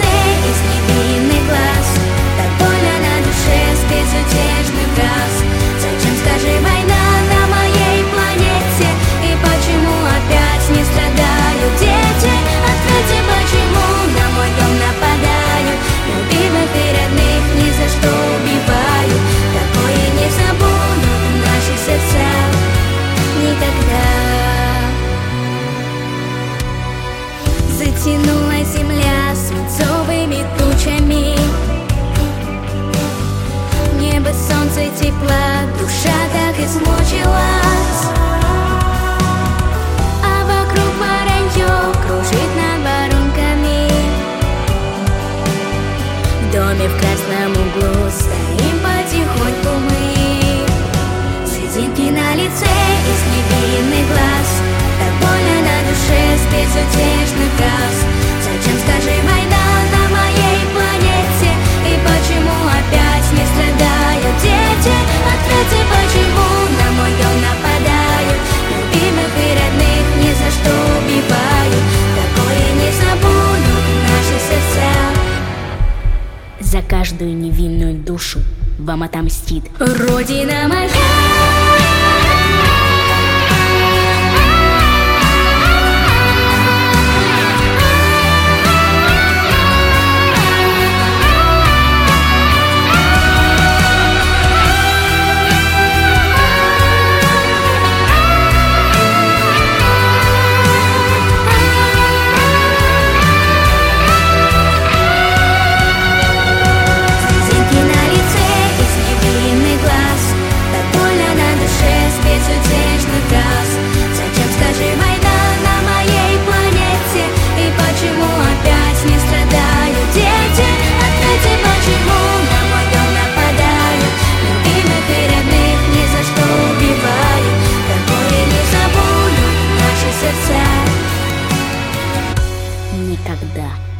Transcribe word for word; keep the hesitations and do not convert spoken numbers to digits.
лице из невинных глаз. Так больно на душе с безутешных фраз. Зачем, скажи, война на моей планете? И почему опять не страдают дети? Ответьте, почему на мой дом нападают? Любимых и родных ни за что убивают. Такое не забудут наши сердца никогда. Затянула земля свинцовыми тучами. Небо, солнце, тепла, душа так измучилась. А вокруг воронье кружит над воронками. В доме в красном углу стоим потихоньку мы. Слезинки на лице из невинных глаз. Так больно на душе с безутешных фраз. Зачем, скажи, война на моей планете? И почему опять не страдают дети? Ответьте, почему на мой дом нападают? Любимых и родных ни за что убивают. Такое не забудут наши сердца. За каждую невинную душу вам отомстит Родина моя. никогда.